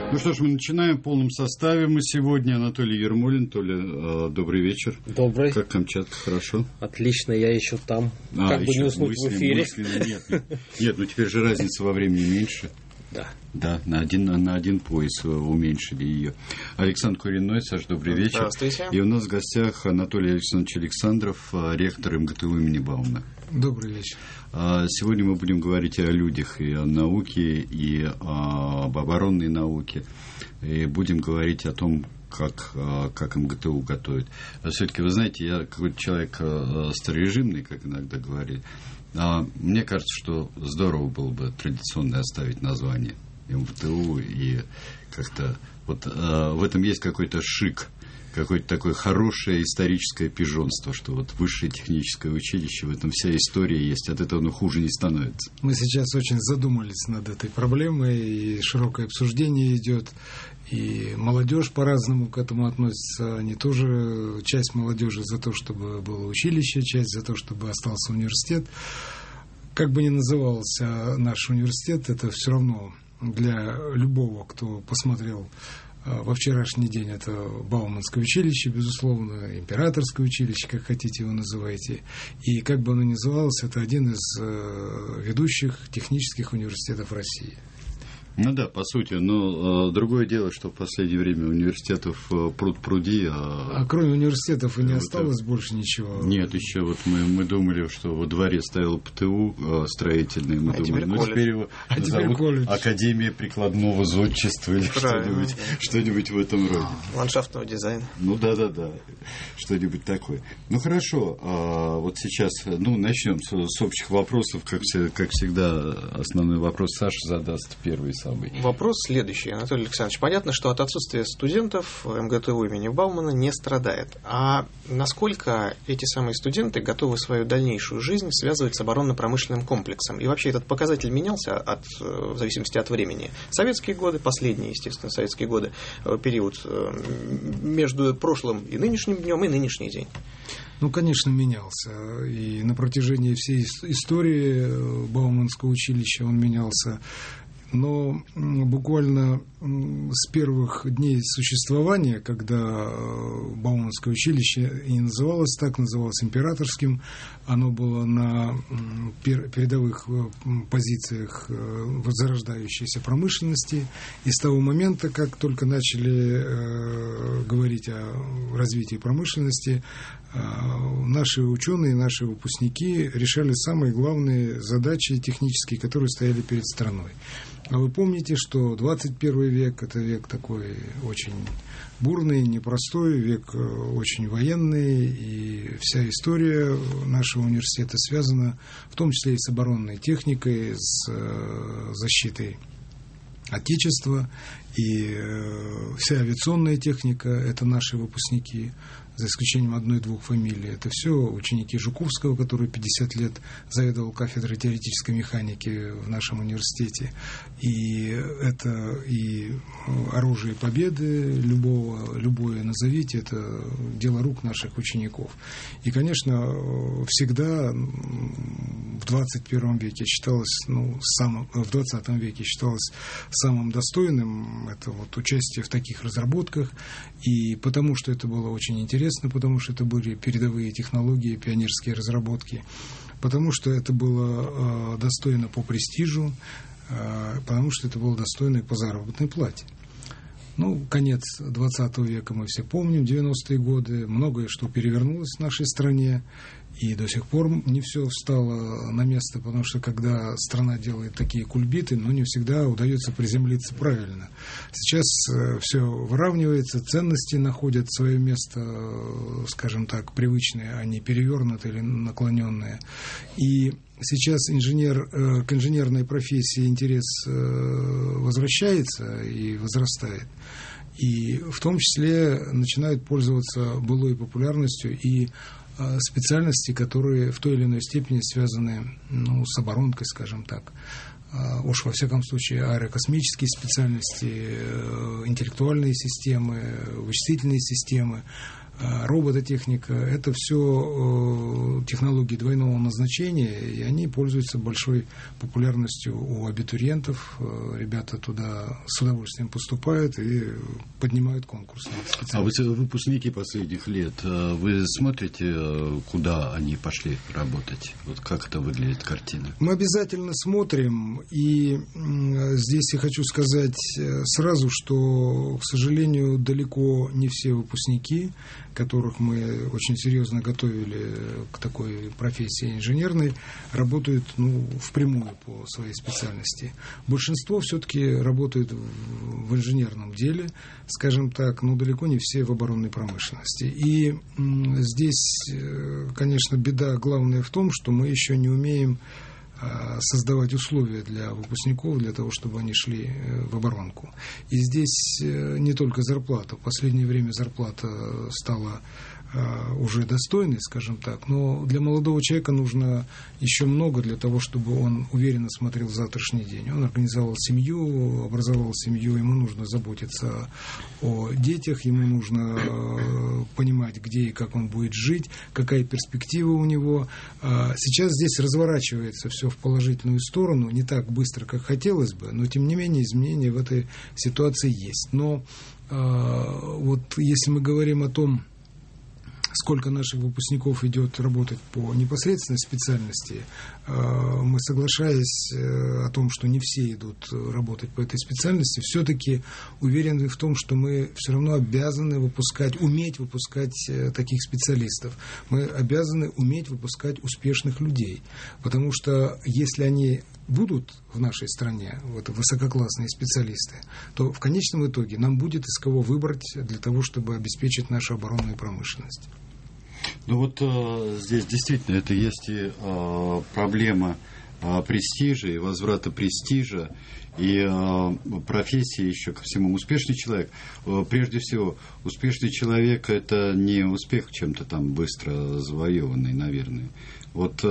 Ну что ж, мы начинаем в полном составе. Мы сегодня Анатолий Ермолин. Толя, добрый вечер. Добрый. Как Камчатка, хорошо? Отлично, я еще там. Как бы не уснуть в эфире. Нет, ну теперь же разница во времени меньше. Да, на один пояс уменьшили ее. Александр Куриной, Саш, добрый вечер. Здравствуйте. И у нас в гостях Анатолий Александрович Александров, ректор МГТУ имени Баумана. Добрый вечер. Сегодня мы будем говорить о людях, и о науке, и об оборонной науке. И будем говорить о том, как МГТУ готовит. Все-таки, вы знаете, я какой-то человек старорежимный, как иногда говорили. Мне кажется, что здорово было бы традиционно оставить название МГТУ, и как-то вот в этом есть какой-то шик, какое-то такое хорошее историческое пижонство, что вот высшее техническое училище, в этом вся история есть, от этого оно хуже не становится. Мы сейчас очень задумались над этой проблемой, и широкое обсуждение идет, и молодежь по-разному к этому относится. Они тоже, часть молодежи за то, чтобы было училище, часть за то, чтобы остался университет. Как бы ни назывался наш университет, это все равно для любого, кто посмотрел во вчерашний день, это Бауманское училище, безусловно, Императорское училище, как хотите его называйте. И как бы оно ни называлось, это один из ведущих технических университетов России. Ну да, по сути, но другое дело, что в последнее время университетов пруд-пруди. А кроме университетов и не осталось больше ничего? Нет, еще вот мы думали, что во дворе стоял ПТУ строительный, мы думали, теперь его назовут Академия прикладного зодчества или что-нибудь в этом роде. Ландшафтного дизайна. Ну да, что-нибудь такое. Ну хорошо, вот сейчас, начнем с общих вопросов, как всегда, основной вопрос Саша задаст первый самый. Вопрос следующий, Анатолий Александрович. Понятно, что от отсутствия студентов МГТУ имени Баумана не страдает. А насколько эти самые студенты готовы свою дальнейшую жизнь связывать с оборонно-промышленным комплексом? И вообще этот показатель менялся в зависимости от времени. Советские годы, последние, естественно, советские годы, период между прошлым и нынешним днем и нынешний день. Конечно, менялся. И на протяжении всей истории Бауманского училища он менялся. Но буквально с первых дней существования, когда Бауманское училище и не называлось так, называлось Императорским, оно было на передовых позициях возрождающейся промышленности. И с того момента, как только начали говорить о развитии промышленности, наши ученые, наши выпускники решали самые главные задачи технические, которые стояли перед страной. А вы помните, что 21 век – это век такой очень бурный, непростой, век очень военный, и вся история нашего университета связана в том числе и с оборонной техникой, с защитой Отечества, и вся авиационная техника – это наши выпускники, за исключением одной-двух фамилий. Это все ученики Жуковского, который 50 лет заведовал кафедрой теоретической механики в нашем университете. И это и оружие победы, любое назовите, это дело рук наших учеников. И, конечно, всегда в 21 веке считалось, в 20 веке считалось самым достойным это вот участие в таких разработках. И потому что это было очень интересно, потому что это были передовые технологии, пионерские разработки, потому что это было достойно по престижу, потому что это было достойно и по заработной плате. Конец 20 века мы все помним, 90-е годы, многое что перевернулось в нашей стране, и до сих пор не все встало на место, потому что когда страна делает такие кульбиты, не всегда удается приземлиться правильно. Сейчас все выравнивается, ценности находят свое место, скажем так, привычные, а не перевернутые или наклоненные. И сейчас к инженерной профессии интерес возвращается и возрастает. И в том числе начинают пользоваться былой популярностью и специальности, которые в той или иной степени связаны с оборонкой, скажем так. Уж во всяком случае аэрокосмические специальности, интеллектуальные системы, вычислительные системы, робототехника, это все технологии двойного назначения, и они пользуются большой популярностью у абитуриентов. Ребята туда с удовольствием поступают и поднимают конкурсы. А вы выпускники последних лет, вы смотрите, куда они пошли работать? Вот как это выглядит картина? Мы обязательно смотрим, и здесь я хочу сказать сразу, что, к сожалению, далеко не все выпускники, которых мы очень серьезно готовили к такой профессии инженерной, работают впрямую по своей специальности. Большинство все-таки работают в инженерном деле, скажем так, но далеко не все в оборонной промышленности. И здесь, конечно, беда главная в том, что мы еще не умеем создавать условия для выпускников, для того, чтобы они шли в оборонку. И здесь не только зарплата. В последнее время зарплата стала уже достойной, скажем так, но для молодого человека нужно еще много для того, чтобы он уверенно смотрел в завтрашний день. Он организовал семью, образовал семью, ему нужно заботиться о детях, ему нужно понимать, где и как он будет жить, какая перспектива у него. Сейчас здесь разворачивается все в положительную сторону, не так быстро, как хотелось бы, но тем не менее изменения в этой ситуации есть. Но вот если мы говорим о том, сколько наших выпускников идет работать по непосредственной специальности, мы, соглашаясь о том, что не все идут работать по этой специальности, все-таки уверены в том, что мы все равно обязаны уметь выпускать таких специалистов. Мы обязаны уметь выпускать успешных людей. Потому что если они будут в нашей стране, вот, высококлассные специалисты, то в конечном итоге нам будет из кого выбрать для того, чтобы обеспечить нашу оборонную промышленность. Ну вот здесь действительно это есть и проблема престижа, и возврата престижа, и профессии еще ко всему. Успешный человек, прежде всего, успешный человек – это не успех чем-то там быстро завоеванный, наверное. Вот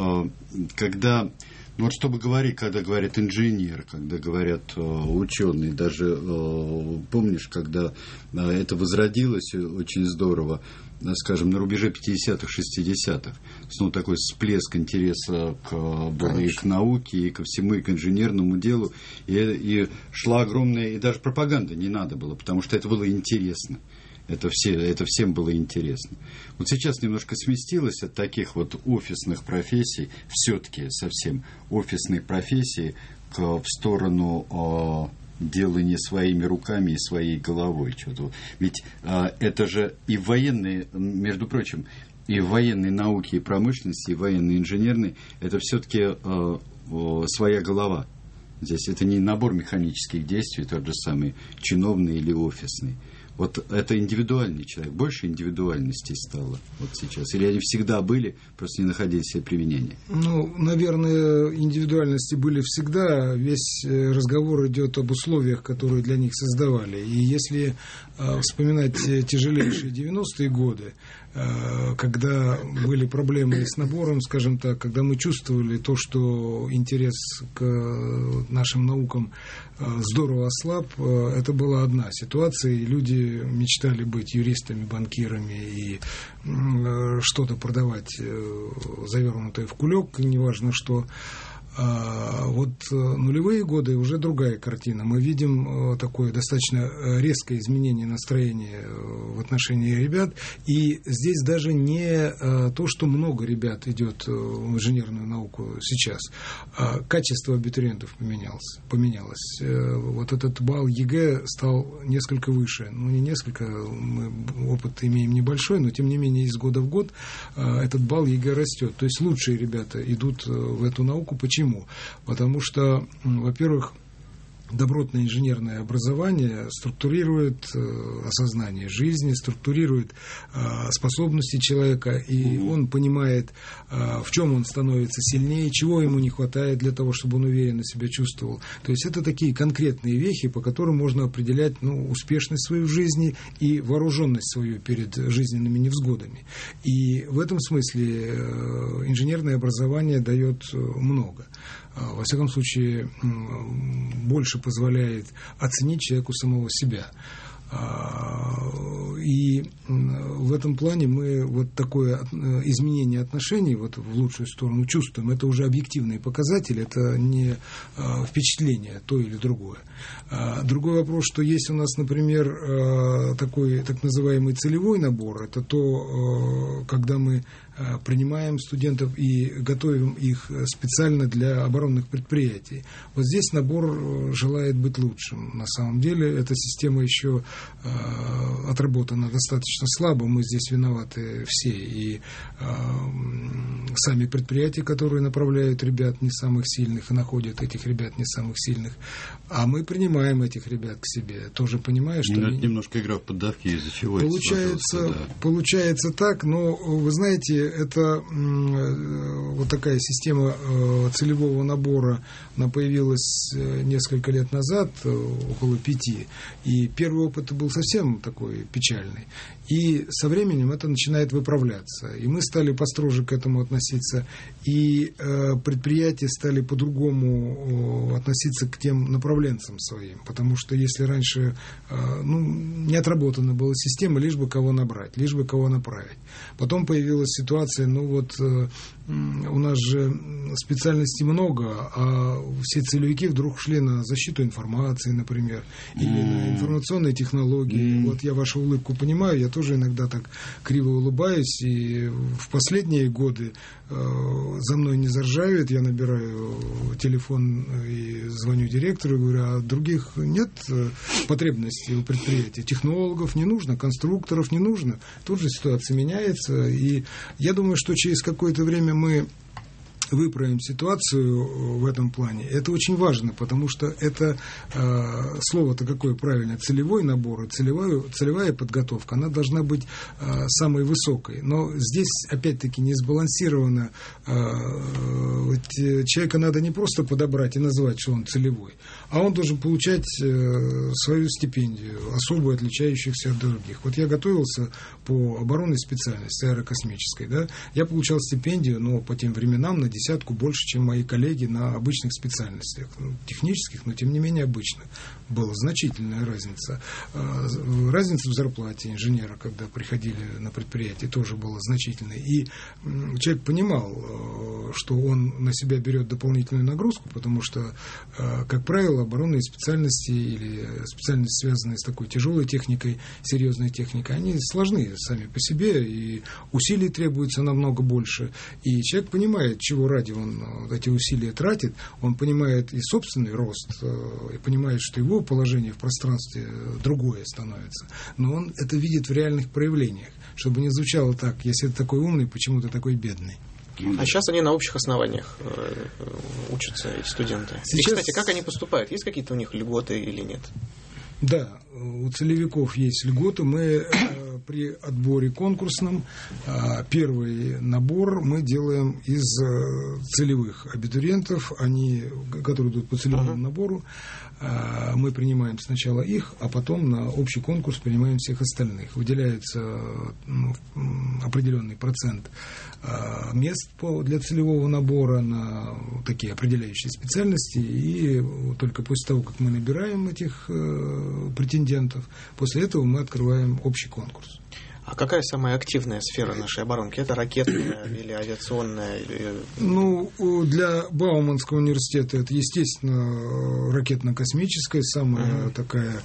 когда... Вот чтобы говорить, когда говорят инженер, когда говорят ученый, даже помнишь, когда это возродилось очень здорово, скажем, на рубеже 50-х, 60-х, снова такой всплеск интереса к науке и ко всему, и к инженерному делу, и шла огромная, и даже пропаганда не надо было, потому что это было интересно. Это всем было интересно. Вот сейчас немножко сместилось от таких вот офисных профессий, все-таки совсем офисной профессии, в сторону делания своими руками и своей головой. Ведь это же и в военной, между прочим, и в военной науке и промышленности, и в военной инженерной, это все-таки своя голова. Здесь это не набор механических действий, тот же самый чиновный или офисный. Вот это индивидуальный человек, больше индивидуальностей стало вот сейчас. Или они всегда были, просто не находили себе применения? Ну, наверное, индивидуальности были всегда. Весь разговор идет об условиях, которые для них создавали. И если вспоминать тяжелейшие 90-е годы, когда были проблемы с набором, скажем так, когда мы чувствовали то, что интерес к нашим наукам здорово ослаб, это была одна ситуация, и люди мечтали быть юристами, банкирами и что-то продавать завернутое в кулек, неважно что. Вот нулевые годы уже другая картина. Мы видим такое достаточно резкое изменение настроения в отношении ребят. И здесь даже не то, что много ребят идет в инженерную науку сейчас, а качество абитуриентов поменялось. Вот этот балл ЕГЭ стал несколько выше. Ну, не несколько, мы опыт имеем небольшой, но тем не менее из года в год этот балл ЕГЭ растет. То есть лучшие ребята идут в эту науку. Почему? Потому что, во-первых, добротное инженерное образование структурирует осознание жизни, структурирует способности человека, и он понимает, в чем он становится сильнее, чего ему не хватает для того, чтобы он уверенно себя чувствовал. То есть это такие конкретные вехи, по которым можно определять успешность свою в жизни и вооруженность свою перед жизненными невзгодами. И в этом смысле инженерное образование дает много. Во всяком случае, больше позволяет оценить человеку самого себя. И в этом плане мы вот такое изменение отношений вот в лучшую сторону чувствуем. Это уже объективные показатели, это не впечатление то или другое. Другой вопрос, что есть у нас, например, такой так называемый целевой набор, это то, когда мы принимаем студентов и готовим их специально для оборонных предприятий. Вот здесь набор желает быть лучшим. На самом деле эта система еще отработана достаточно слабо, мы здесь виноваты все. И сами предприятия, которые направляют ребят не самых сильных и находят этих ребят не самых сильных, а мы принимаем этих ребят к себе, тоже понимая, что... Это немножко игра в поддавки, из-за чего получается так, но вы знаете, это вот такая система целевого набора, она появилась несколько лет назад, около 5, и первый опыт был совсем такой печальный. И со временем это начинает выправляться. И мы стали построже к этому относиться, и предприятия стали по-другому относиться к тем направленцам своим. Потому что если раньше не отработана была система, лишь бы кого набрать, лишь бы кого направить. Потом появилась ситуация, у нас же специальностей много, а все целевики вдруг шли на защиту информации, например, или на информационные технологии. Вот я вашу улыбку понимаю, я тоже иногда так криво улыбаюсь, и в последние годы за мной не заржавеют, я набираю телефон и звоню директору и говорю, а других нет потребностей у предприятия, технологов не нужно, конструкторов не нужно. Тут же ситуация меняется, и я думаю, что через какое-то время мы выправим ситуацию в этом плане. Это очень важно, потому что это слово-то какое правильное, целевой набор, целевая подготовка, она должна быть самой высокой. Но здесь, опять-таки, не сбалансировано. Человека надо не просто подобрать и назвать, что он целевой, а он должен получать свою стипендию, особую, отличающуюся от других. Вот я готовился по оборонной специальности, аэрокосмической, да, я получал стипендию, но по тем временам на 10 больше, чем мои коллеги на обычных специальностях, технических, но тем не менее обычных. Была значительная разница. Разница в зарплате инженера, когда приходили на предприятие, тоже была значительной. И человек понимал, что он на себя берет дополнительную нагрузку, потому что, как правило, оборонные специальности или специальности, связанные с такой тяжелой техникой, серьезной техникой, они сложны сами по себе, и усилий требуется намного больше. И человек понимает, чего ради он эти усилия тратит, он понимает и собственный рост, и понимает, что его положение в пространстве другое становится. Но он это видит в реальных проявлениях, чтобы не звучало так, если ты такой умный, почему ты такой бедный. А сейчас они на общих основаниях учатся, эти студенты. Сейчас... И, кстати, как они поступают? Есть какие-то у них льготы или нет? Да, у целевиков есть льготы. Мы при отборе конкурсном первый набор мы делаем из целевых абитуриентов, которые идут по целевому набору. Мы принимаем сначала их, а потом на общий конкурс принимаем всех остальных. Выделяется определенный процент мест для целевого набора на такие определяющие специальности, и только после того, как мы набираем этих претендентов, после этого мы открываем общий конкурс. А какая самая активная сфера нашей оборонки? Это ракетная или авиационная? Для Бауманского университета это, естественно, ракетно-космическая, самая такая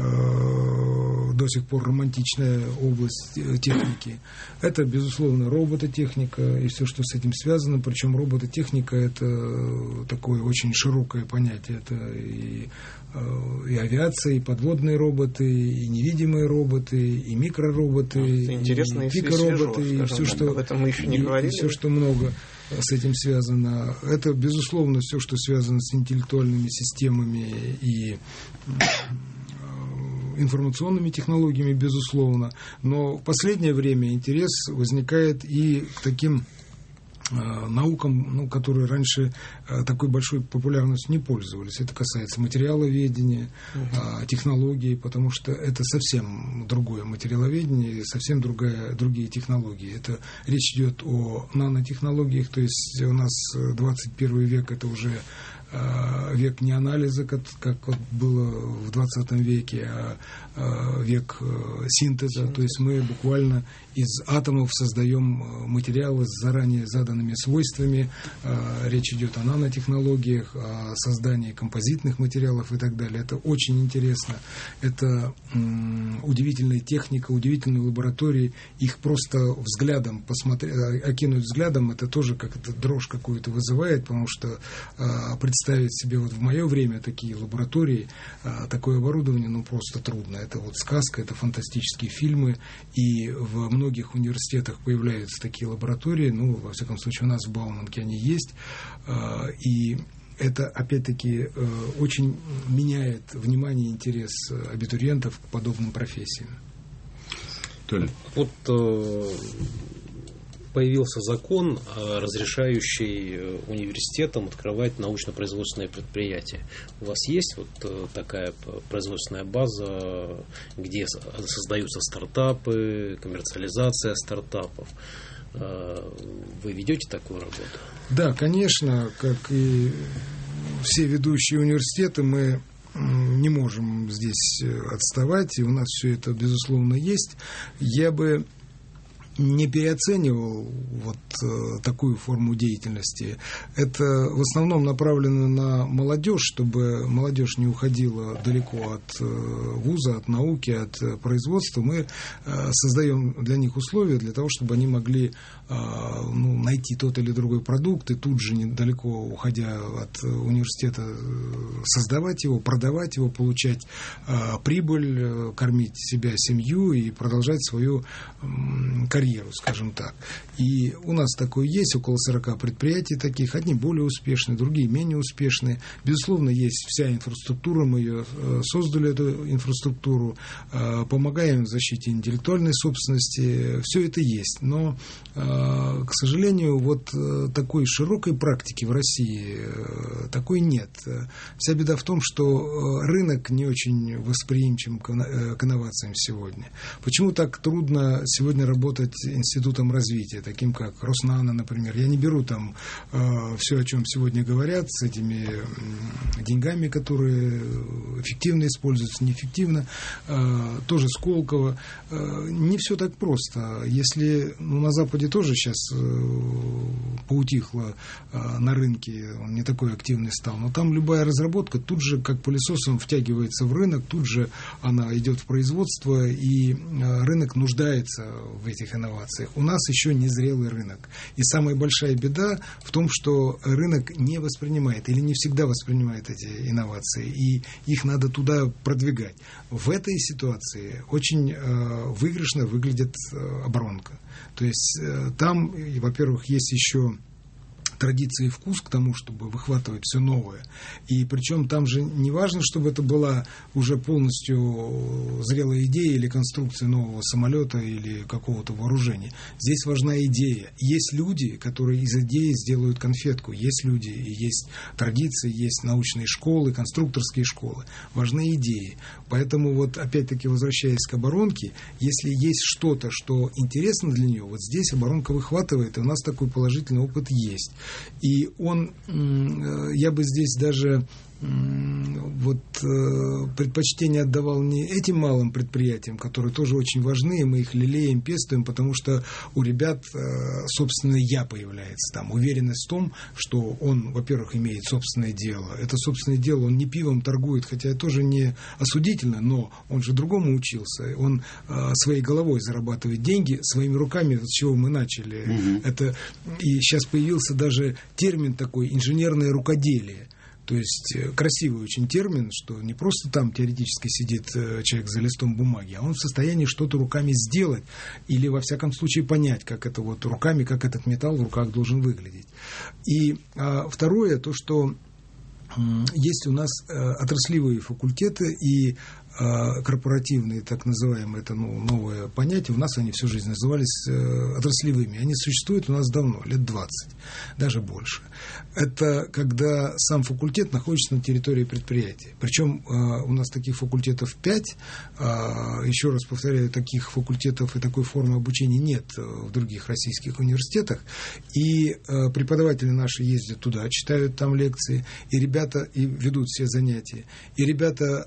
до сих пор романтичная область техники. Это, безусловно, робототехника и все, что с этим связано. Причем робототехника – это такое очень широкое понятие. Это и авиация, и подводные роботы, и невидимые роботы, и микророботы, и пикороботы, и все, что, об этом мы еще не говорили. И все, что много с этим связано. Это, безусловно, все, что связано с интеллектуальными системами и информационными технологиями, безусловно. Но в последнее время интерес возникает и к таким наукам, которые раньше такой большой популярностью не пользовались. Это касается материаловедения, технологий, потому что это совсем другое материаловедение, совсем другие технологии. Это речь идет о нанотехнологиях, то есть у нас 21 век, это уже век не анализа, как вот было в 20 веке, а век синтеза. То есть мы буквально из атомов создаем материалы с заранее заданными свойствами. Речь идет о нанотехнологиях, о создании композитных материалов и так далее. Это очень интересно. Это удивительная техника, удивительные лаборатории. Их просто взглядом окинуть взглядом, это тоже как-то дрожь какую-то вызывает, потому что представить себе вот в мое время такие лаборатории, такое оборудование, ну просто трудно. Это вот сказка, это фантастические фильмы, и в многих университетах появляются такие лаборатории, ну, во всяком случае, у нас в Бауманке они есть, и это, опять-таки, очень меняет внимание и интерес абитуриентов к подобным профессиям. Толя. Вот появился закон, разрешающий университетам открывать научно-производственные предприятия. У вас есть вот такая производственная база, где создаются стартапы, коммерциализация стартапов? Вы ведете такую работу? Да, конечно, как и все ведущие университеты, мы не можем здесь отставать, и у нас все это, безусловно, есть. Я бы не переоценивал вот такую форму деятельности. Это в основном направлено на молодежь, чтобы молодежь не уходила далеко от вуза, от науки, от производства. Мы создаем для них условия для того, чтобы они могли найти тот или другой продукт и тут же, недалеко уходя от университета, создавать его, продавать его, получать прибыль, кормить себя, семью и продолжать свою карьеру, скажем так. И у нас такое есть, около 40 предприятий таких, одни более успешные, другие менее успешные. Безусловно, есть вся инфраструктура, мы ее создали, эту инфраструктуру, помогаем в защите интеллектуальной собственности, все это есть. Но, к сожалению, вот такой широкой практики в России такой нет. Вся беда в том, что рынок не очень восприимчив к инновациям сегодня. Почему так трудно сегодня работать институтом развития, таким как Роснано, например? Я не беру там все, о чем сегодня говорят, с этими деньгами, которые эффективно используются, неэффективно. Тоже Сколково. Не все так просто. Если на Западе тоже сейчас поутихло на рынке, он не такой активный стал, но там любая разработка тут же, как пылесосом, втягивается в рынок, тут же она идет в производство, и рынок нуждается в этих инновациях. У нас еще не зрелый рынок. И самая большая беда в том, что рынок не воспринимает или не всегда воспринимает эти инновации, и их надо туда продвигать. В этой ситуации очень выигрышно выглядит оборонка. То есть там, во-первых, есть еще традиции и вкус к тому, чтобы выхватывать все новое. И причем там же не важно, чтобы это была уже полностью зрелая идея или конструкция нового самолета или какого-то вооружения. Здесь важна идея. Есть люди, которые из идеи сделают конфетку. Есть люди, и есть традиции, есть научные школы, конструкторские школы. Важны идеи. Поэтому вот опять-таки, возвращаясь к оборонке, если есть что-то, что интересно для нее, вот здесь оборонка выхватывает, и у нас такой положительный опыт есть. И он, я бы здесь даже предпочтение отдавал не этим малым предприятиям, которые тоже очень важны, и мы их лелеем, пестуем, потому что у ребят собственное «я» появляется там, уверенность в том, что он, во-первых, имеет собственное дело. Это собственное дело, он не пивом торгует, хотя тоже не осудительно, но он же другому учился, он своей головой зарабатывает деньги, своими руками, с чего мы начали. Это, и сейчас появился даже термин такой «инженерное рукоделие». То есть красивый очень термин, что не просто там теоретически сидит человек за листом бумаги, а он в состоянии что-то руками сделать или, во всяком случае, понять, как это вот руками, как этот металл в руках должен выглядеть. И второе, то, что есть у нас отраслевые факультеты, и корпоративные, так называемые, это новое понятие, у нас они всю жизнь назывались отраслевыми. Они существуют у нас давно, лет 20, даже больше. Это когда сам факультет находится на территории предприятия. Причем у нас таких факультетов 5. Еще раз повторяю, таких факультетов и такой формы обучения нет в других российских университетах. И преподаватели наши ездят туда, читают там лекции, и ребята и ведут все занятия. И ребята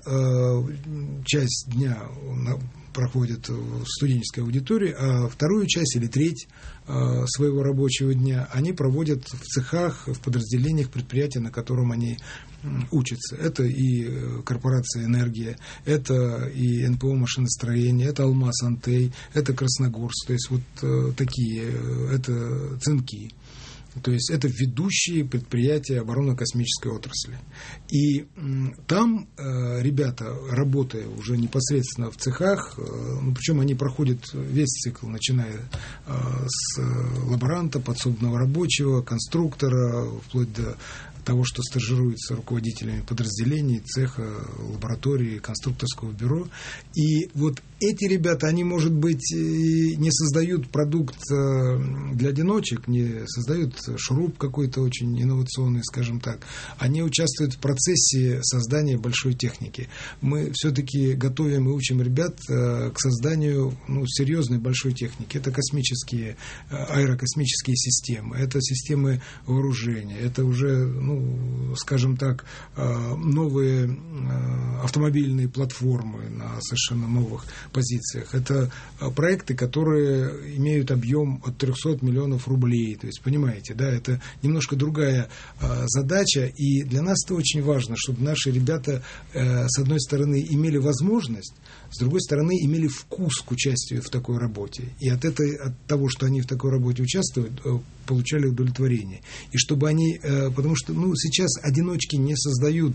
часть дня проходят в студенческой аудитории, а вторую часть или треть своего рабочего дня они проводят в цехах, в подразделениях предприятия, на котором они учатся. Это и корпорация «Энергия», это и НПО «Машиностроение», это «Алмаз-Антей», это «Красногорск», то есть вот такие, это «Цинки». То есть это ведущие предприятия оборонно-космической отрасли. И там ребята, работая уже непосредственно в цехах, причем они проходят весь цикл, начиная с лаборанта, подсобного рабочего, конструктора, вплоть до того, что стажируется руководителями подразделений, цеха, лаборатории, конструкторского бюро. И вот эти ребята, они, может быть, не создают продукт для одиночек, не создают шуруп какой-то очень инновационный, скажем так. Они участвуют в процессе создания большой техники. Мы все-таки готовим и учим ребят к созданию серьезной большой техники. Это космические, аэрокосмические системы, это системы вооружения, это уже, скажем так, новые автомобильные платформы на совершенно новых позициях. Это проекты, которые имеют объем от 300 миллионов рублей. То есть, понимаете, да, это немножко другая задача. И для нас это очень важно, чтобы наши ребята, с одной стороны, имели возможность, с другой стороны, имели вкус к участию в такой работе. И от того, что они в такой работе участвуют, получали удовлетворение. И чтобы они, потому что сейчас одиночки не создают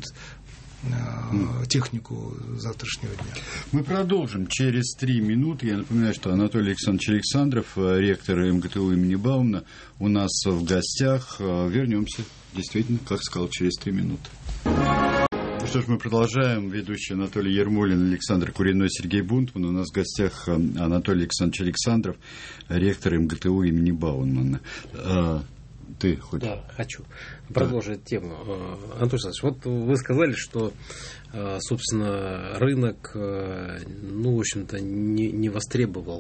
технику завтрашнего дня. Мы продолжим через 3 минуты. Я напоминаю, что Анатолий Александрович Александров, ректор МГТУ имени Баумана, у нас в гостях. Вернемся, действительно, как сказал, через 3 минуты. Ну что ж, мы продолжаем. Ведущий Анатолий Ермолин, Александр Куриной, Сергей Бунтман. У нас в гостях Анатолий Александрович Александров, ректор МГТУ имени Баумана. Ты хочешь? Да, хочу продолжить тему. Анатолий Александрович, вот вы сказали, что, собственно, рынок, в общем-то, не востребовал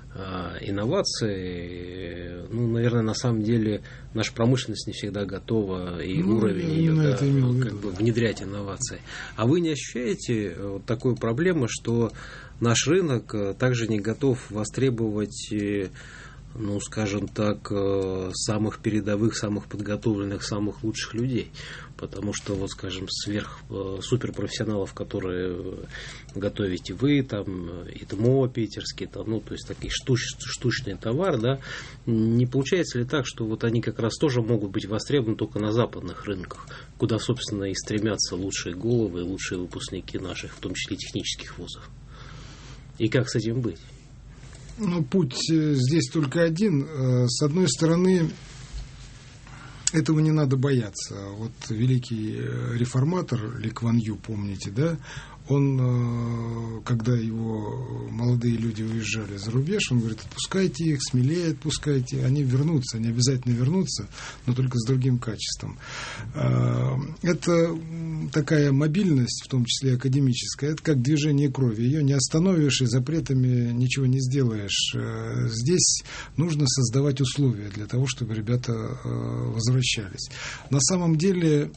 инновации. Наверное, на самом деле наша промышленность не всегда готова, и уровень ее внедрять инновации. А вы не ощущаете такой проблемы, что наш рынок также не готов востребовать, скажем так, самых передовых, самых подготовленных, самых лучших людей? Потому что, скажем, суперпрофессионалов, которые готовите вы, там, ИТМО питерский, то есть такие штучный товар, да, не получается ли так, что они как раз тоже могут быть востребованы только на западных рынках, куда, собственно, и стремятся лучшие головы, лучшие выпускники наших, в том числе технических вузов? И как с этим быть? Путь здесь только один. С одной стороны, этого не надо бояться. Вот великий реформатор Ли Кван Ю, помните, да? Он, когда его молодые люди уезжали за рубеж, он говорит: отпускайте их, смелее отпускайте, они вернутся, они обязательно вернутся, но только с другим качеством. Это такая мобильность, в том числе академическая, это как движение крови, ее не остановишь и запретами ничего не сделаешь. Здесь нужно создавать условия для того, чтобы ребята возвращались. На самом деле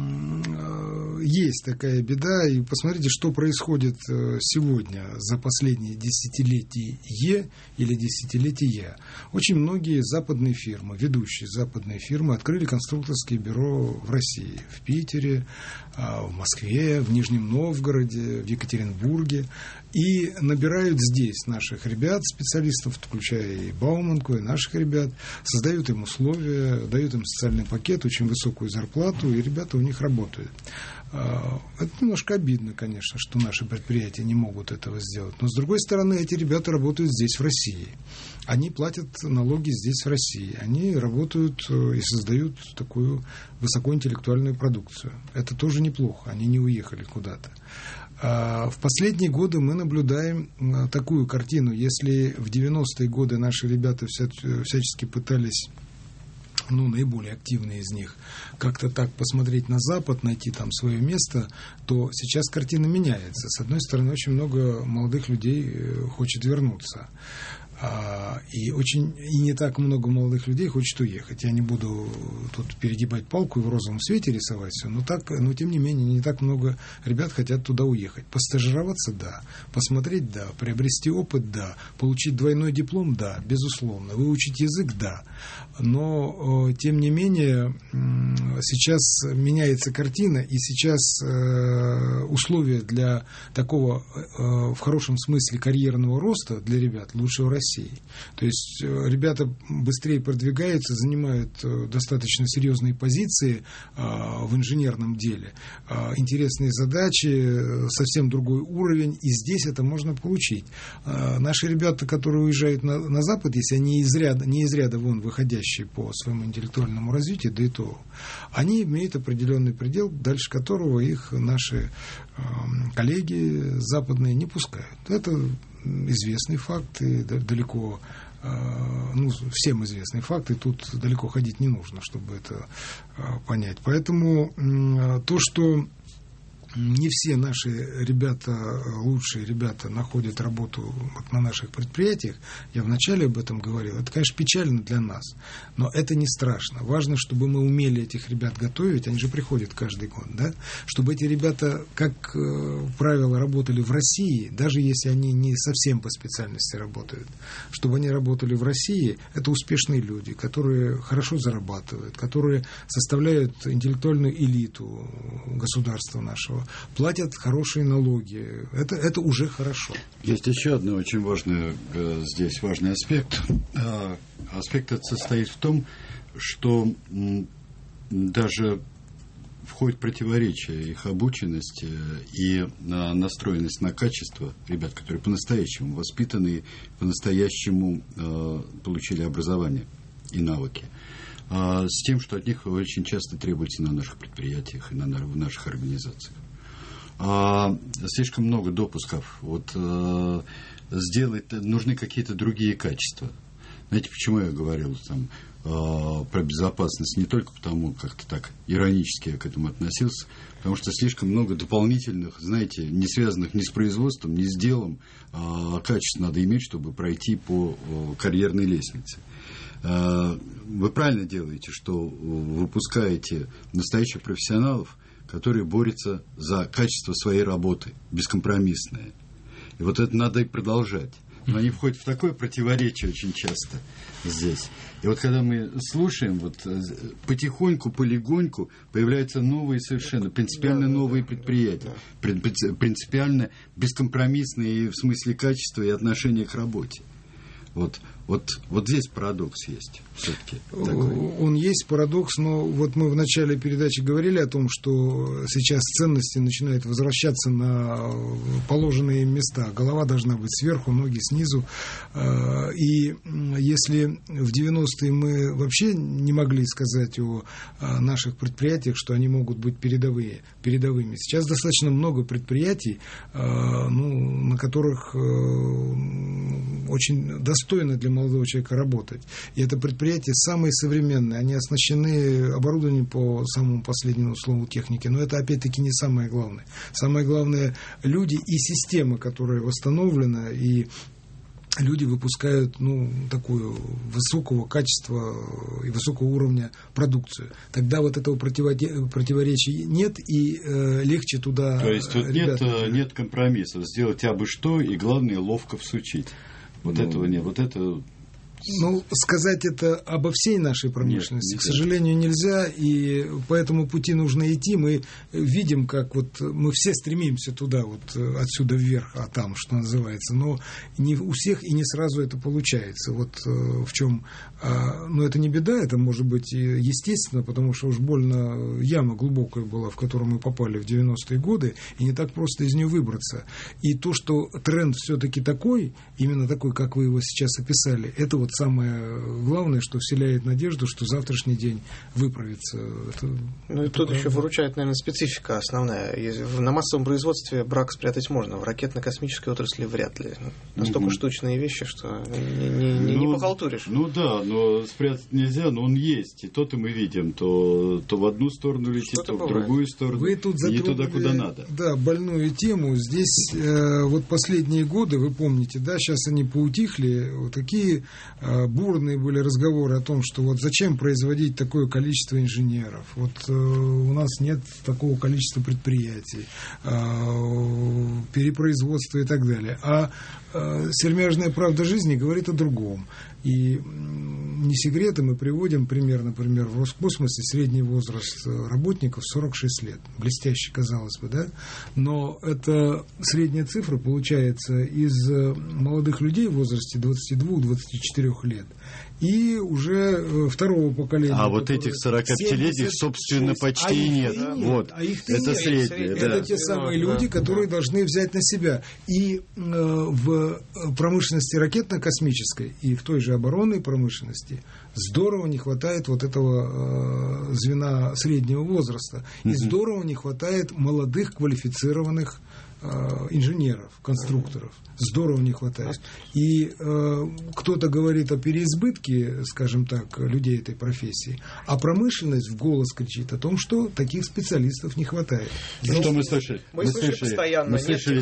есть такая беда, и посмотрите, что происходит сегодня за последние десятилетия или десятилетия. Очень многие западные фирмы, ведущие западные фирмы, открыли конструкторские бюро в России, в Питере, в Москве, в Нижнем Новгороде, в Екатеринбурге, и набирают здесь наших ребят, специалистов, включая и Бауманку, и наших ребят, создают им условия, дают им социальный пакет, очень высокую зарплату, и ребята у них работают. Это немножко обидно, конечно, что наши предприятия не могут этого сделать. Но, с другой стороны, эти ребята работают здесь, в России. Они платят налоги здесь, в России. Они работают и создают такую высокоинтеллектуальную продукцию. Это тоже неплохо. Они не уехали куда-то. В последние годы мы наблюдаем такую картину. Если в 90-е годы наши ребята всячески пытались, наиболее активные из них, как-то так посмотреть на Запад, найти там свое место, то сейчас картина меняется. С одной стороны, очень много молодых людей хочет вернуться. И не так много молодых людей хочет уехать. Я не буду тут перегибать палку и в розовом свете рисовать все, но тем не менее не так много ребят хотят туда уехать. Постажироваться, да, посмотреть, да, приобрести опыт, да, получить двойной диплом, да, безусловно, выучить язык, да. Но тем не менее сейчас меняется картина, и сейчас условия для такого в хорошем смысле карьерного роста для ребят лучше в России. То есть ребята быстрее продвигаются, занимают достаточно серьезные позиции в инженерном деле, интересные задачи, совсем другой уровень, и здесь это можно получить. Наши ребята, которые уезжают на Запад, если они не из ряда вон выходящие по своему интеллектуальному развитию, да и то, они имеют определенный предел, дальше которого их наши коллеги западные не пускают. Это известный факт, и далеко, всем известный факт, и тут далеко ходить не нужно, чтобы это понять. Поэтому то, что не все наши ребята, лучшие ребята, находят работу на наших предприятиях, я вначале об этом говорил, это, конечно, печально для нас, но это не страшно. Важно, чтобы мы умели этих ребят готовить, они же приходят каждый год, да? Чтобы эти ребята, как правило, работали в России, даже если они не совсем по специальности работают, чтобы они работали в России, это успешные люди, которые хорошо зарабатывают, которые составляют интеллектуальную элиту государства нашего, платят хорошие налоги. Это уже хорошо. Есть еще один очень важный аспект. Аспект этот состоит в том, что даже входит противоречие их обученности и настроенность на качество ребят, которые по-настоящему воспитаны, по-настоящему получили образование и навыки, с тем, что от них очень часто требуется на наших предприятиях и в наших организациях. Слишком много допусков. Нужны какие-то другие качества. Знаете, почему я говорил про безопасность? Не только потому, как-то так иронически я к этому относился, потому что слишком много дополнительных, знаете, не связанных ни с производством, ни с делом, качеств надо иметь, чтобы пройти по карьерной лестнице. Вы правильно делаете, что выпускаете настоящих профессионалов, которые борются за качество своей работы, бескомпромиссные. И это надо и продолжать. Но они входят в такое противоречие очень часто здесь. И когда мы слушаем, потихоньку, полегоньку появляются новые совершенно, принципиально новые предприятия. Принципиально бескомпромиссные в смысле качества и отношения к работе. Вот здесь парадокс есть все-таки. Он есть парадокс, но мы в начале передачи говорили о том, что сейчас ценности начинают возвращаться на положенные места. Голова должна быть сверху, ноги снизу. И если в 90-е мы вообще не могли сказать о наших предприятиях, что они могут быть передовыми. Сейчас достаточно много предприятий, на которых очень достойно для молодого человека работать. И это предприятия самые современные. Они оснащены оборудованием по самому последнему слову техники. Но это, опять-таки, не самое главное. Самое главное – люди и система, которая восстановлена, и люди выпускают такую высокого качества и высокого уровня продукцию. Тогда этого противоречия нет, и легче туда... То есть нет компромиссов. Сделать абы что, и главное ловко всучить. Этого нет. Сказать это обо всей нашей промышленности, нет, к сожалению, нельзя, и по этому пути нужно идти. Мы видим, как мы все стремимся туда, отсюда вверх, а там, что называется, но не у всех и не сразу это получается. В чем, это не беда, это может быть естественно, потому что уж больно яма глубокая была, в которую мы попали в 90-е годы, и не так просто из нее выбраться. И то, что тренд все-таки такой, именно такой, как вы его сейчас описали, это вот самое главное, что вселяет надежду, что завтрашний день выправится. И тут еще выручает, наверное, специфика основная. На массовом производстве брак спрятать можно, в ракетно-космической отрасли вряд ли. Настолько штучные вещи, что не похалтуришь. Ну да, но спрятать нельзя, но он есть. И то-то мы видим, то в одну сторону летит, то в другую сторону. Вы тут не туда, куда надо. Да, больную тему. Здесь вот последние годы, вы помните, да, сейчас они поутихли, вот такие бурные были разговоры о том, что вот зачем производить такое количество инженеров. Вот у нас нет такого количества предприятий, перепроизводства и так далее. А сермяжная правда жизни говорит о другом. И не секреты, мы приводим пример, например, в Роскосмосе средний возраст работников 46 лет. Блестяще, казалось бы, да? Но это средняя цифра получается из молодых людей в возрасте 22-24 лет и уже второго поколения. А вот этих 45-летних, собственно, почти и нет. Вот. Это средние. Это те самые люди, которые должны взять на себя. И в промышленности ракетно-космической, и в той же оборонной промышленности здорово не хватает вот этого звена среднего возраста. И здорово не хватает молодых квалифицированных инженеров, конструкторов. Здорово не хватает. И кто-то говорит о переизбытке, скажем так, людей этой профессии, а промышленность в голос кричит о том, что таких специалистов не хватает. Что мы слышали? Мы слышали постоянно. Мы слышали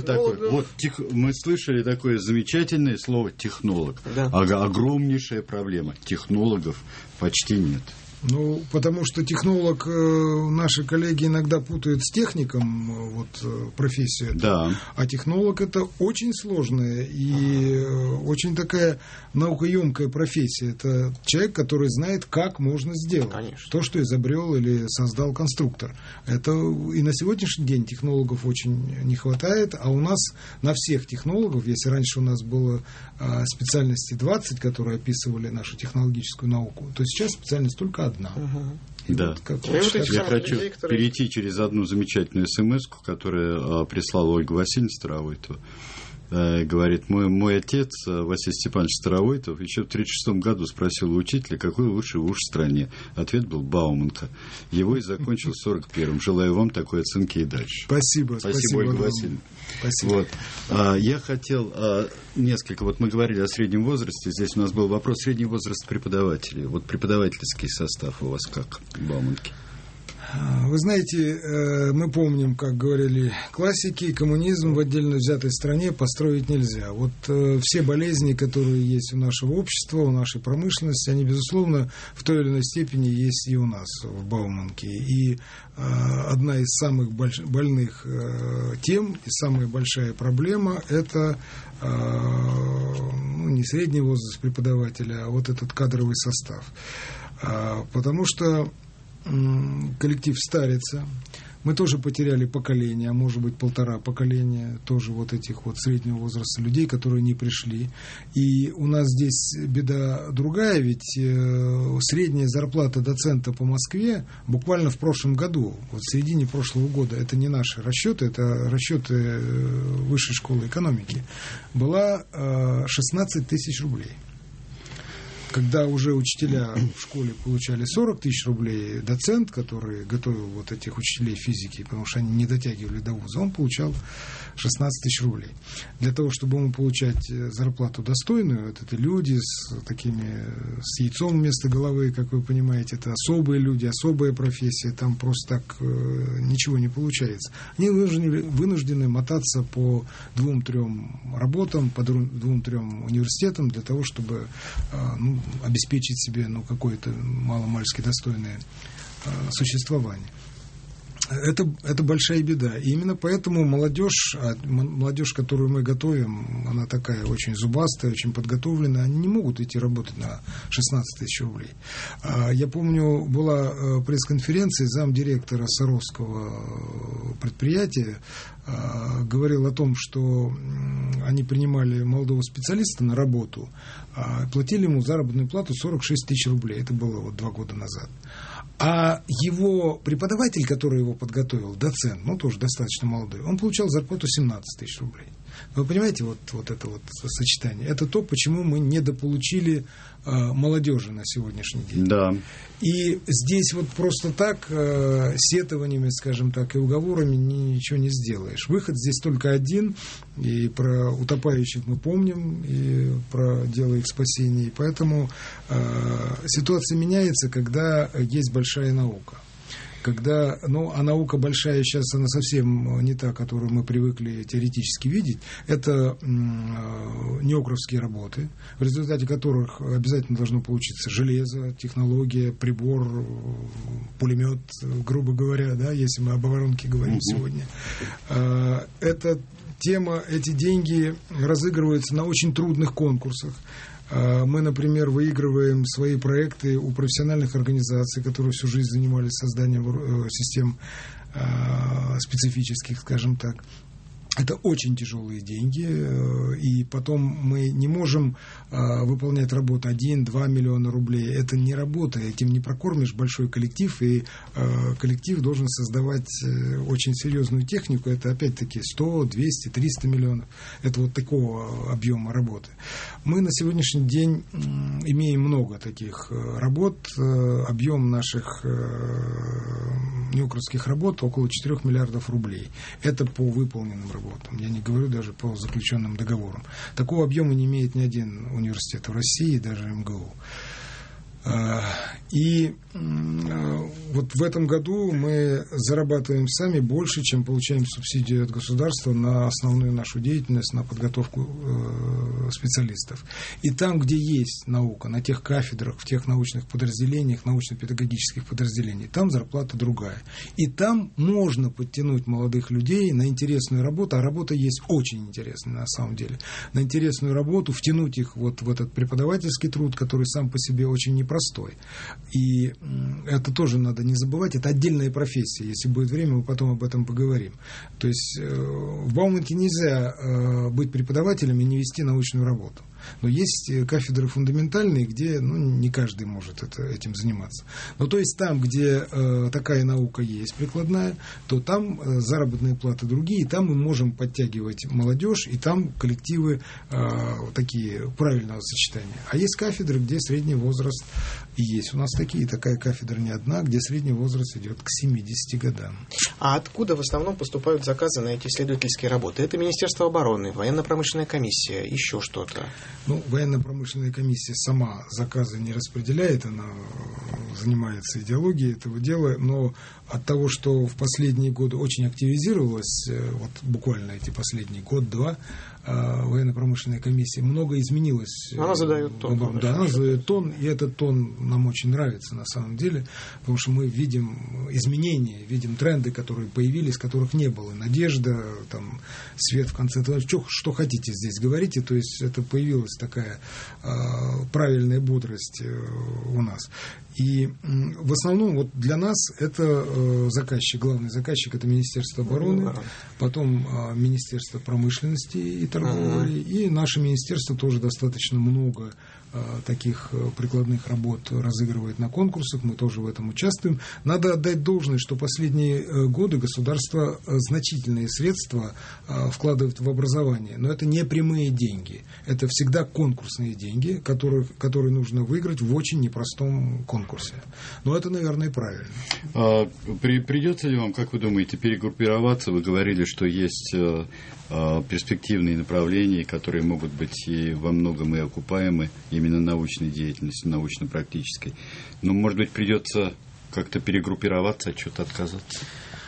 мы слышали такое замечательное слово «технолог». Да. Огромнейшая проблема. Технологов почти нет. Ну, потому что технолог, наши коллеги иногда путают с техником вот, профессию. Да. А технолог – это очень сложная и очень такая наукоемкая профессия. Это человек, который знает, как можно сделать. Конечно. То, что изобрел или создал конструктор. Это и на сегодняшний день технологов очень не хватает, а у нас на всех технологов, если раньше у нас было специальности 20, которые описывали нашу технологическую науку, то сейчас специальность только одна. Да. Я хочу перейти через одну замечательную смс-ку, которую прислала Ольга Васильевна Старовойтова. Говорит, мой отец, Василий Степанович Старовойтов, еще в 1936 году спросил у учителя, какой лучший вуз в стране. Ответ был Бауманка. Его и закончил в 1941-м. Желаю вам такой оценки и дальше. Спасибо, Ольга Васильевна. Спасибо. Вот. Я хотел несколько, вот мы говорили о среднем возрасте, здесь у нас был вопрос средний возраст преподавателей. Вот преподавательский состав у вас как в Бауманке? Вы знаете, мы помним, как говорили классики, коммунизм в отдельно взятой стране построить нельзя. Вот все болезни, которые есть у нашего общества, у нашей промышленности, они, безусловно, в той или иной степени есть и у нас в Бауманке. И одна из самых больных тем и самая большая проблема – это не средний возраст преподавателя, а вот этот кадровый состав. Потому что коллектив старится. Мы тоже потеряли поколение, а может быть 1,5 поколения тоже вот этих вот среднего возраста людей, которые не пришли. И у нас здесь беда другая, ведь средняя зарплата доцента по Москве буквально в прошлом году, вот в середине прошлого года, это не наши расчеты, это расчеты Высшей школы экономики, была 16 тысяч рублей. Когда уже учителя в школе получали 40 тысяч рублей, доцент, который готовил вот этих учителей физики, потому что они не дотягивали до вуза, он получал 16 тысяч рублей. Для того, чтобы ему получать зарплату достойную, вот это люди с яйцом вместо головы, как вы понимаете, это особые люди, особая профессия, там просто так ничего не получается. Они вынуждены мотаться по 2-3 работам, по 2-3 университетам для того, чтобы обеспечить себе какое-то маломальски достойное существование. Это большая беда. И именно поэтому молодежь, которую мы готовим, она такая очень зубастая, очень подготовленная, они не могут идти работать на 16 тысяч рублей. Я помню, была пресс-конференция, замдиректора Саровского предприятия говорил о том, что они принимали молодого специалиста на работу, платили ему заработную плату 46 тысяч рублей. Это было 2 года назад. А его преподаватель, который его подготовил, доцент, тоже достаточно молодой, он получал зарплату 17 тысяч рублей. Вы понимаете, вот это вот сочетание. Это то, почему мы недополучили молодежи на сегодняшний день. Да. И здесь вот просто так сетованиями, скажем так, и уговорами ничего не сделаешь. Выход здесь только один. И про утопающих мы помним, и про дело их спасения. И поэтому ситуация меняется, когда есть большая наука. Когда, а наука большая сейчас, она совсем не та, которую мы привыкли теоретически видеть. Это неокровские работы, в результате которых обязательно должно получиться железо, технология, прибор, пулемет, грубо говоря, да, если мы об оборонке говорим сегодня. Эта тема, эти деньги разыгрываются на очень трудных конкурсах. Мы, например, выигрываем свои проекты у профессиональных организаций, которые всю жизнь занимались созданием систем специфических, скажем так. Это очень тяжелые деньги, и потом мы не можем выполнять работу 1-2 миллиона рублей. Это не работа, этим не прокормишь большой коллектив, и коллектив должен создавать очень серьезную технику. Это опять-таки 100, 200, 300 миллионов. Это вот такого объема работы. Мы на сегодняшний день имеем много таких работ. Объем наших неокровских работ около 4 миллиардов рублей. Это по выполненным работам. Я не говорю даже по заключенным договорам. Такого объема не имеет ни один университет в России, даже МГУ. И вот в этом году мы зарабатываем сами больше, чем получаем субсидию от государства на основную нашу деятельность, на подготовку специалистов. И там, где есть наука, на тех кафедрах, в тех научных подразделениях, научно-педагогических подразделениях, там зарплата другая. И там можно подтянуть молодых людей на интересную работу, а работа есть очень интересная на самом деле. На интересную работу втянуть их вот в этот преподавательский труд, который сам по себе очень непростой. И это тоже надо не забывать, это отдельная профессия. Если будет время, мы потом об этом поговорим. То есть в Бауманке нельзя быть преподавателем и не вести научную работу. Но есть кафедры фундаментальные, где не каждый может этим заниматься. Но то есть там, где такая наука есть прикладная, то там заработные платы другие, и там мы можем подтягивать молодежь, и там коллективы такие правильного сочетания. А есть кафедры, где средний возраст, и есть у нас такая кафедра не одна, где средний возраст идет к 70 годам. А откуда в основном поступают заказы на эти исследовательские работы? Это Министерство обороны, военно-промышленная комиссия, еще что-то? Военно-промышленная комиссия сама заказы не распределяет, она занимается идеологией этого дела, но от того, что в последние годы очень активизировалась, вот буквально эти последние год-два, военно-промышленная комиссия, много изменилось. Она задает тон. Да, она задает тон, и этот тон нам очень нравится на самом деле, потому что мы видим изменения, видим тренды, которые появились, которых не было. Надежда, там, свет в конце тоннеля. Что хотите здесь говорите, то есть это появилась такая правильная бодрость у нас. И в основном вот для нас это заказчик, главный заказчик это Министерство обороны, потом Министерство промышленности и торговли, и наше министерство тоже достаточно много таких прикладных работ разыгрывает на конкурсах, мы тоже в этом участвуем. Надо отдать должное, что последние годы государство значительные средства вкладывает в образование, но это не прямые деньги, это всегда конкурсные деньги, которые нужно выиграть в очень непростом конкурсе. Но это, наверное, правильно. Придется ли вам, как вы думаете, перегруппироваться? Вы говорили, что есть перспективные направления, которые могут быть и во многом и окупаемы именно научной деятельностью, научно-практической. Но, может быть, придется как-то перегруппироваться, от чего-то отказаться?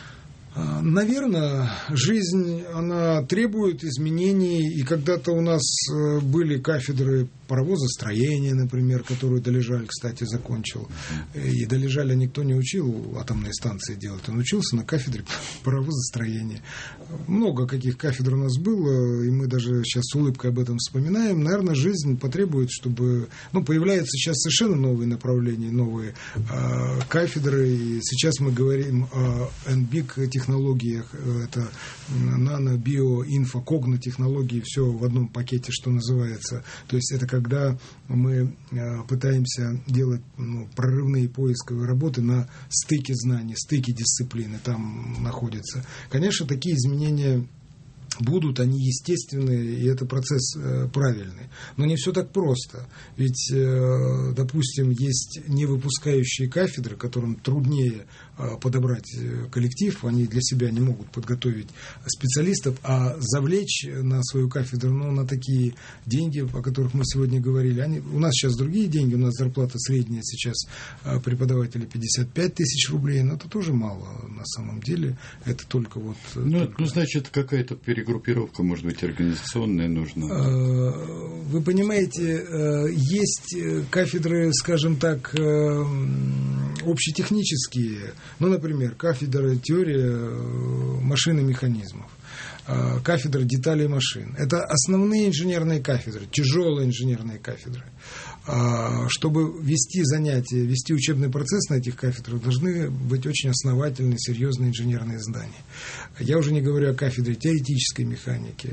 Наверное, жизнь, она требует изменений, и когда-то у нас были кафедры паровозостроения, например, которые Долежаль, кстати, закончил. И Долежаля никто не учил атомные станции делать, он учился на кафедре паровозостроения. Много каких кафедр у нас было, и мы даже сейчас с улыбкой об этом вспоминаем. Наверное, жизнь потребует, чтобы... появляются сейчас совершенно новые направления, новые кафедры, и сейчас мы говорим о NBIC-технологиях, это нано, био, инфо, когнотехнологии, все в одном пакете, что называется. То есть это когда мы пытаемся делать прорывные поисковые работы на стыке знаний, стыке дисциплины, там находятся. Конечно, такие изменения будут, они естественные, и это процесс правильный. Но не все так просто. Ведь, допустим, есть невыпускающие кафедры, которым труднее подобрать коллектив, они для себя не могут подготовить специалистов, а завлечь на свою кафедру, на такие деньги, о которых мы сегодня говорили. У нас сейчас другие деньги, у нас зарплата средняя сейчас преподавателя 55 тысяч рублей, но это тоже мало на самом деле. Это только вот... значит, какая-то перегруппировка, может быть, организационная нужна. Вы понимаете, есть кафедры, скажем так, общетехнические, например, кафедра теории машин и механизмов, кафедра деталей машин. Это основные инженерные кафедры, тяжелые инженерные кафедры. Чтобы вести занятия, вести учебный процесс на этих кафедрах, должны быть очень основательные, серьезные инженерные здания. Я уже не говорю о кафедре теоретической механики,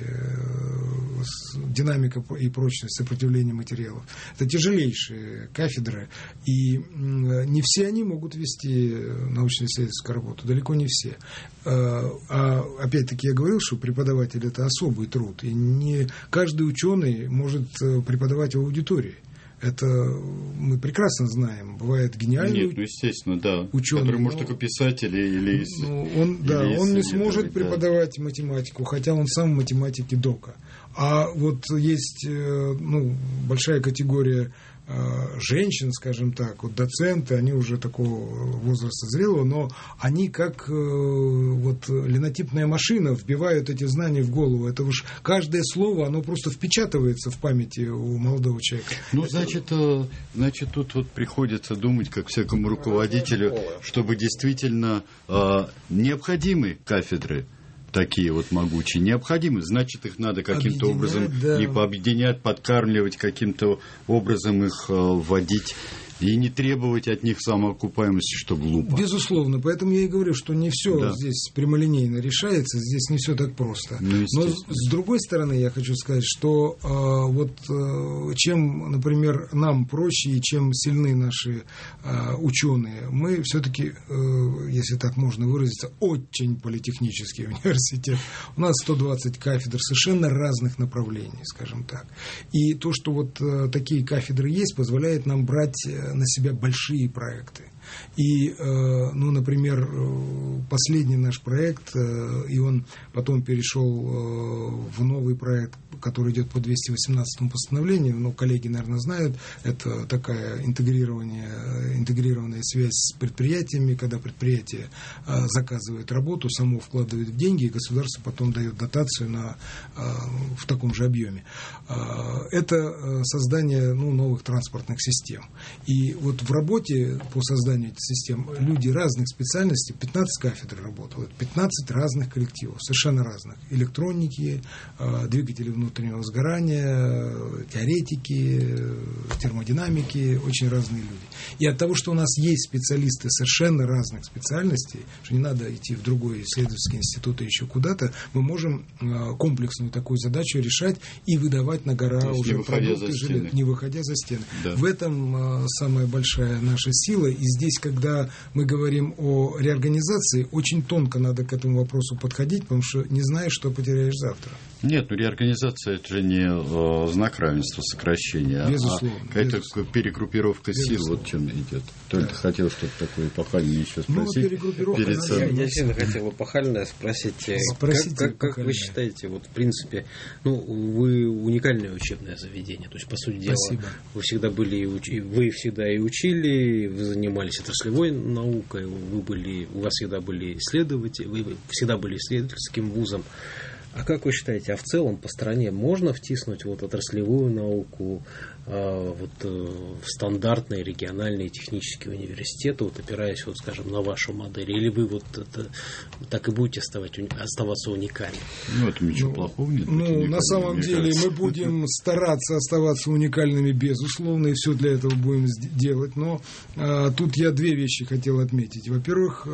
динамика и прочность, сопротивление материалов. Это тяжелейшие кафедры, и не все они могут вести научно-исследовательскую работу, далеко не все. Опять-таки я говорил, что преподаватель – это особый труд, и не каждый ученый может преподавать в аудитории. Это мы прекрасно знаем. Бывает гениальный естественно, да. Ученый, который может только писать или он не сможет преподавать математику, хотя он сам в математике дока. А вот есть большая категория женщин, скажем так, доценты, они уже такого возраста зрелого, но они как линотипная машина вбивают эти знания в голову. Это уж каждое слово, оно просто впечатывается в памяти у молодого человека. Значит, тут приходится думать, как всякому руководителю, чтобы действительно необходимы кафедры такие могучие, необходимы, значит, их надо каким-то образом либо объединять, подкармливать, каким-то образом их вводить и не требовать от них самоокупаемости, что глупо. Безусловно, поэтому я и говорю, что не все здесь прямолинейно решается, здесь не все так просто. Но с другой стороны, я хочу сказать, что чем, например, нам проще и чем сильны наши ученые, мы все-таки, если так можно выразиться, очень политехнический университет. У нас 120 кафедр совершенно разных направлений, скажем так. И то, что такие кафедры есть, позволяет нам брать на себя большие проекты. И, например, последний наш проект, и он потом перешел в новый проект, который идет по 218 постановлению, коллеги, наверное, знают, это такая интегрированная связь с предприятиями, когда предприятие заказывает работу, само вкладывает деньги, и государство потом дает дотацию в таком же объеме. Это создание новых транспортных систем. И в работе по созданию этих систем люди разных специальностей, 15 кафедр работало, 15 разных коллективов, совершенно разных. Электроники, двигатели внутреннего сгорания, теоретики, термодинамики, очень разные люди. И от того, что у нас есть специалисты совершенно разных специальностей, что не надо идти в другой исследовательский институт и еще куда-то, мы можем комплексную такую задачу решать и выдавать на гора уже продукты, не выходя за стены. Да. В этом самая большая наша сила. И здесь, когда мы говорим о реорганизации, очень тонко надо к этому вопросу подходить, потому что не знаешь, что потеряешь завтра. Нет, реорганизация – это же не знак равенства, сокращения, безусловно, а какая-то перегруппировка сил, чем идет. Только хотел что-то такое эпохальное еще спросить. Я сильно хотел эпохальное спросить. Как вы считаете, в принципе, вы уникальное учебное заведение, то есть, по сути дела, вы всегда и учили, вы занимались отраслевой наукой, у вас всегда были исследователи, вы всегда были исследовательским вузом. А как вы считаете, в целом по стране можно втиснуть отраслевую науку в стандартные региональные технические университеты, опираясь, скажем, на вашу модель? Или вы так и будете оставаться уникальным? Это ничего плохого нет. На самом деле мы будем стараться оставаться уникальными, безусловно, и все для этого будем делать. Но тут я две вещи хотел отметить. Во-первых,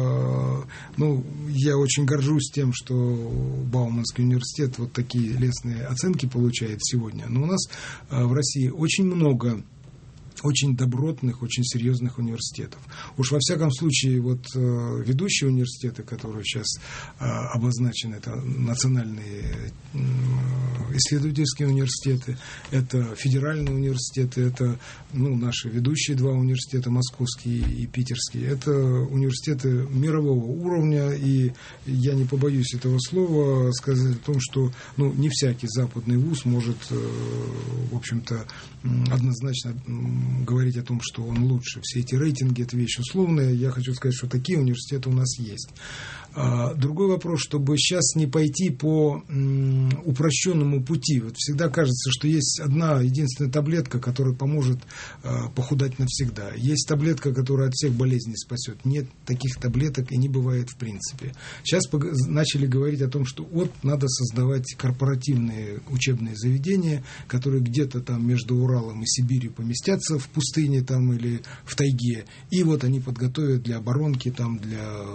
я очень горжусь тем, что Бауманский университет такие лестные оценки получает сегодня. Но у нас в России очень много очень добротных, очень серьезных университетов. Уж во всяком случае, вот ведущие университеты, которые сейчас обозначены, это национальные исследовательские университеты, это федеральные университеты, это наши ведущие два университета, московский и питерский, это университеты мирового уровня, и я не побоюсь этого слова сказать о том, что не всякий западный вуз может, в общем-то, однозначно говорить о том, что он лучше. Все эти рейтинги – это вещь условная. Я хочу сказать, что такие университеты у нас есть. Другой вопрос, чтобы сейчас не пойти по упрощенному пути. Вот всегда кажется, что есть одна единственная таблетка, которая поможет похудать навсегда. Есть таблетка, которая от всех болезней спасет. Нет таких таблеток и не бывает в принципе. Сейчас начали говорить о том, что надо создавать корпоративные учебные заведения, которые где-то там между Уралом и Сибирью поместятся в пустыне там или в тайге. И вот они подготовят для оборонки, там, для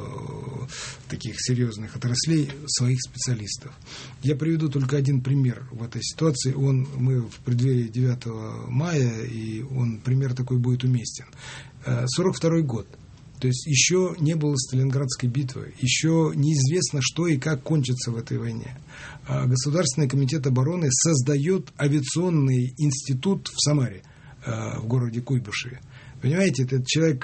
таких серьезных отраслей своих специалистов. Я приведу только один пример в этой ситуации. Мы в преддверии 9 мая, и пример такой будет уместен. 42 год. То есть еще не было Сталинградской битвы, еще неизвестно, что и как кончится в этой войне. Государственный комитет обороны создает авиационный институт в Самаре, в городе Куйбышеве. Понимаете, этот человек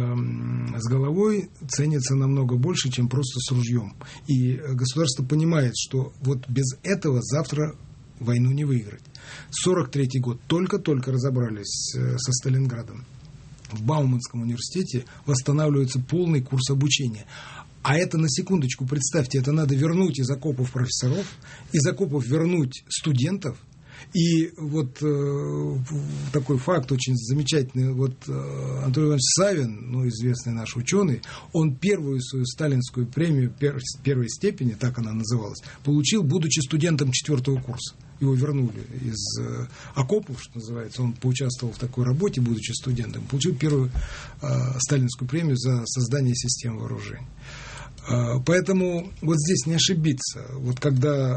с головой ценится намного больше, чем просто с ружьем. И государство понимает, что вот без этого завтра войну не выиграть. 43-й год только-только разобрались со Сталинградом. В Бауманском университете восстанавливается полный курс обучения. А это, на секундочку, представьте, это надо вернуть из окопов профессоров, из окопов вернуть студентов. И вот такой факт очень замечательный. Анатолий Иванович Савин, известный наш ученый, он первую свою сталинскую премию первой степени, так она называлась, получил, будучи студентом 4-го курса. Его вернули из окопов, что называется. Он поучаствовал в такой работе, будучи студентом. Получил первую сталинскую премию за создание систем вооружений. Поэтому вот здесь не ошибиться. Вот когда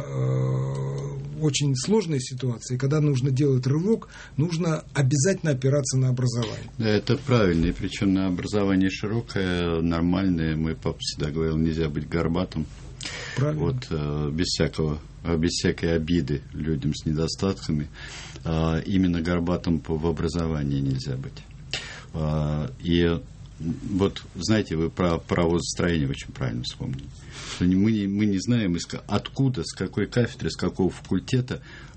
очень сложные ситуации, когда нужно делать рывок, нужно обязательно опираться на образование. Да, это правильно. И причем на образование широкое, нормальное. Мой папа всегда говорил, нельзя быть горбатым. Правильно. Без всякой обиды людям с недостатками. Именно горбатым в образовании нельзя быть. И вот, знаете, вы про паровозостроение очень правильно вспомнили. Что мы не знаем, откуда, с какой кафедры, с какого факультета,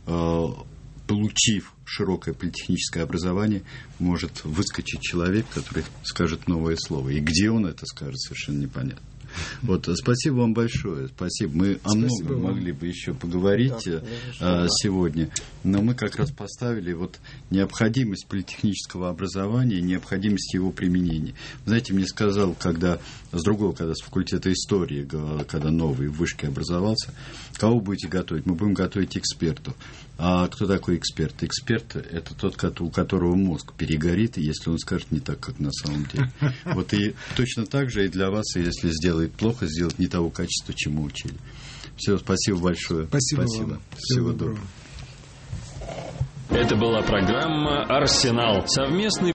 получив широкое политехническое образование, может выскочить человек, который скажет новое слово. И где он это скажет, совершенно непонятно. Спасибо вам большое. Спасибо. Мы о многом могли бы еще поговорить сегодня, но мы как раз поставили необходимость политехнического образования, необходимость его применения. Знаете, мне сказал, когда с факультета истории, когда новый в вышке образовался, кого будете готовить? Мы будем готовить экспертов. А кто такой эксперт? Эксперт – это тот, у которого мозг перегорит, если он скажет не так, как на самом деле. И точно так же и для вас, если сделает плохо, сделать не того качества, чему учили. Все, спасибо большое. Спасибо. Всего доброго. Это была программа «Арсенал». Совместный